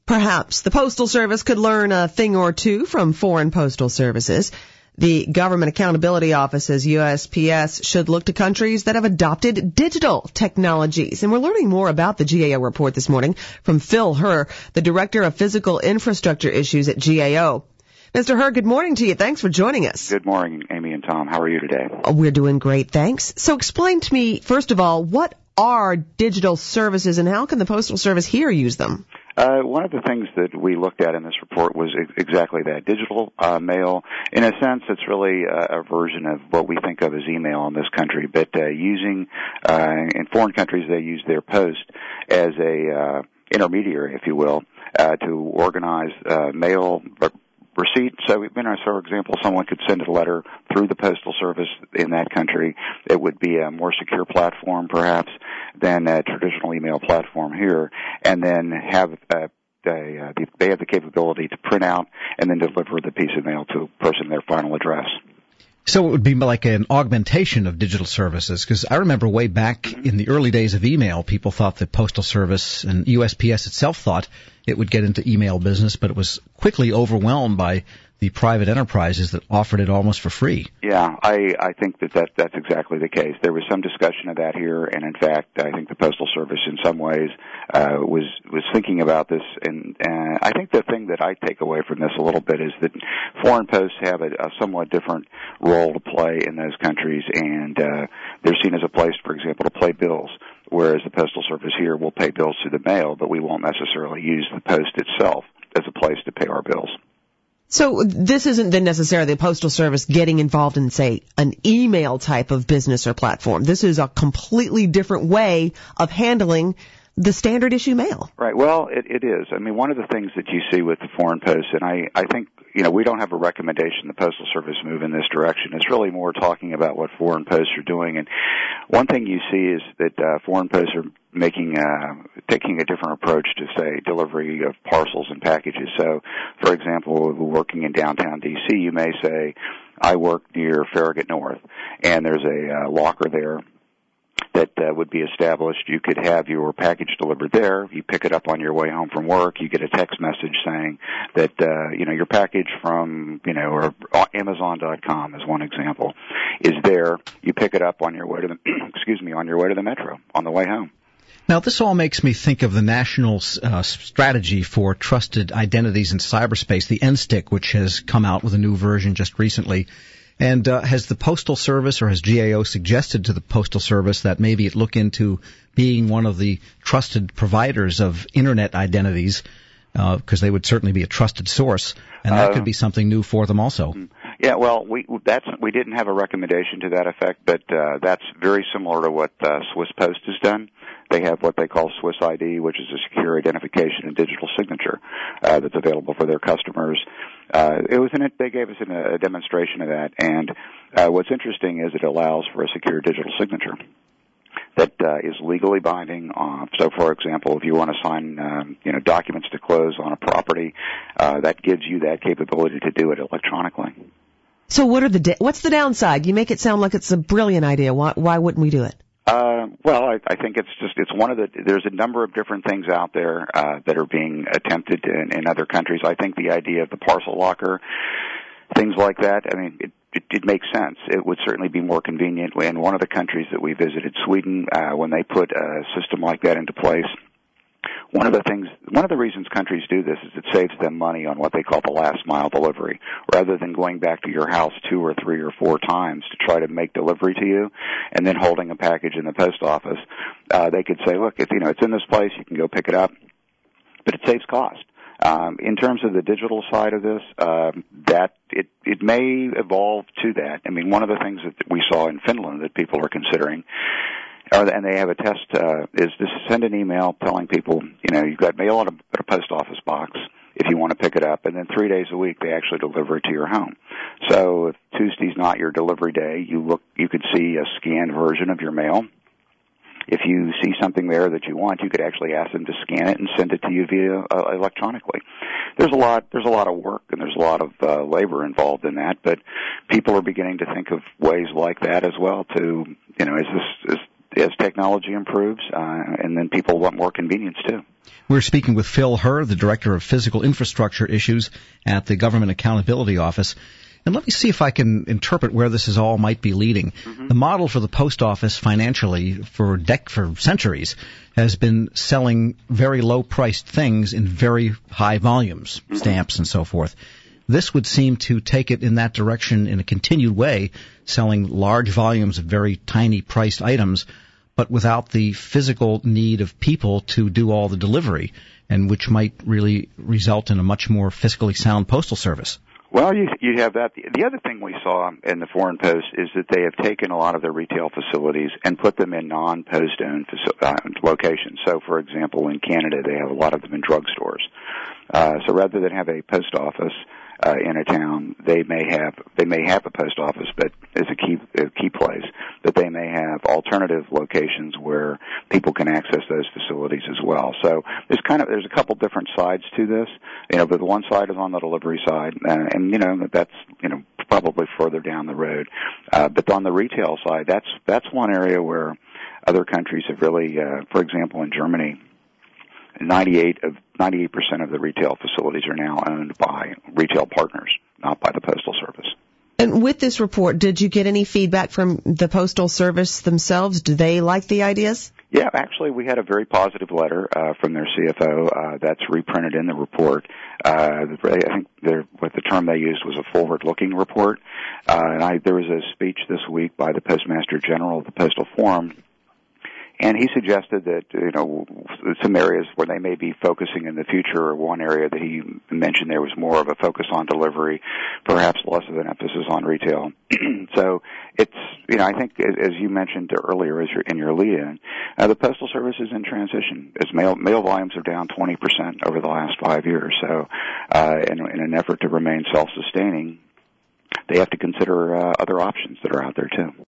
Perhaps the Postal Service could learn a thing or two from foreign postal services. The Government Accountability Office says USPS should look to countries that have adopted digital technologies. And we're learning more about the GAO report this morning from Phil Herr, the Director of Physical Infrastructure Issues at GAO. Mr. Herr, good morning to you. Thanks for joining us. Good morning, Amy and Tom. How are you today? We're doing great, thanks. So explain to me, first of all, what are digital services and how can the Postal Service here use them? One of the things that we looked at in this report was exactly that, digital mail. In a sense, it's really a version of what we think of as email in this country, but in foreign countries, they use their post as a intermediary, if you will, to organize mail receipt. So, for example, someone could send a letter through the Postal Service in that country. It would be a more secure platform, perhaps, than a traditional email platform here, and then they have the capability to print out and then deliver the piece of mail to a person their final address. So it would be like an augmentation of digital services, because I remember way back in the early days of email, people thought the Postal Service and USPS itself thought it would get into email business, but it was quickly overwhelmed by the private enterprises that offered it almost for free. Yeah, I think that's exactly the case. There was some discussion of that here, and in fact, I think the Postal Service in some ways was thinking about this, and I think the thing that I take away from this a little bit is that foreign posts have a somewhat different role to play in those countries, and they're seen as a place, for example, to pay bills, whereas the Postal Service here will pay bills through the mail, but we won't necessarily use the post itself as a place to pay our bills. So this isn't then necessarily the Postal Service getting involved in, say, an email type of business or platform. This is a completely different way of handling the standard issue mail. Right. Well, it is. I mean, one of the things that you see with the foreign posts, and I think, we don't have a recommendation the Postal Service move in this direction. It's really more talking about what foreign posts are doing. And one thing you see is that foreign posts are taking a different approach to, say, delivery of parcels and packages. So, for example, working in downtown D.C., you may say, I work near Farragut North, and there's a locker there that would be established. You could have your package delivered there. You pick it up on your way home from work. You get a text message saying that, your package from, or Amazon.com is one example, is there. You pick it up on your way to the metro on the way home. Now, this all makes me think of the national strategy for trusted identities in cyberspace, the NSTIC, which has come out with a new version just recently. And has the Postal Service or has GAO suggested to the Postal Service that maybe it look into being one of the trusted providers of Internet identities, because they would certainly be a trusted source, and that could be something new for them also? Yeah, well, we didn't have a recommendation to that effect, but that's very similar to what Swiss Post has done. They have what they call Swiss ID, which is a secure identification and digital signature that's available for their customers. They gave us a demonstration of that, and what's interesting is it allows for a secure digital signature that is legally binding. So, for example, if you want to sign, documents to close on a property, that gives you that capability to do it electronically. So, what's the downside? You make it sound like it's a brilliant idea. Why wouldn't we do it? Well, I think it's one of there's a number of different things out there that are being attempted in other countries. I think the idea of the parcel locker, things like that, I mean, it makes sense. It would certainly be more convenient. In one of the countries that we visited, Sweden, when they put a system like that into place, one of the reasons countries do this is it saves them money on what they call the last mile delivery. Rather than going back to your house 2 or 3 or 4 times to try to make delivery to you and then holding a package in the post office, they could say, look, it's in this place, you can go pick it up, but it saves cost. In terms of the digital side of this, that it may evolve to that. I mean, one of the things that we saw in Finland that people are considering, and they have a test, is to send an email telling people, you've got mail at a post office box if you want to pick it up, and then 3 days a week they actually deliver it to your home. So if Tuesday's not your delivery day, you could see a scanned version of your mail. If you see something there that you want, you could actually ask them to scan it and send it to you via electronically. There's a lot of work and there's a lot of labor involved in that, but people are beginning to think of ways like that as well. To as technology improves, and then people want more convenience too. We're speaking with Phil Herr, the Director of Physical Infrastructure Issues at the Government Accountability Office. And let me see if I can interpret where this is all might be leading. Mm-hmm. The model for the post office financially for centuries has been selling very low-priced things in very high volumes, mm-hmm. stamps and so forth. This would seem to take it in that direction in a continued way, selling large volumes of very tiny priced items, but without the physical need of people to do all the delivery, and which might really result in a much more fiscally sound postal service. Well, you have that. The other thing we saw in the Foreign Post is that they have taken a lot of their retail facilities and put them in non-post-owned locations. So, for example, in Canada, they have a lot of them in drugstores. So rather than have a post office in a town, they may have a post office, but as a key place, but they may have alternative locations where people can access those facilities as well. So there's a couple different sides to this, but the one side is on the delivery side, and that's probably further down the road. But on the retail side, that's one area where other countries have really, for example, in Germany, 98% of the retail facilities are now owned by retail partners, not by the Postal Service. And with this report, did you get any feedback from the Postal Service themselves? Do they like the ideas? Yeah, actually, we had a very positive letter from their CFO that's reprinted in the report. I think what the term they used was a forward-looking report. There was a speech this week by the Postmaster General of the Postal Forum, and he suggested that, some areas where they may be focusing in the future, one area that he mentioned there was more of a focus on delivery, perhaps less of an emphasis on retail. So it's, I think as you mentioned earlier in your lead-in, the Postal Service is in transition. Its mail volumes are down 20% over the last 5 years. So, in an effort to remain self-sustaining, they have to consider other options that are out there too.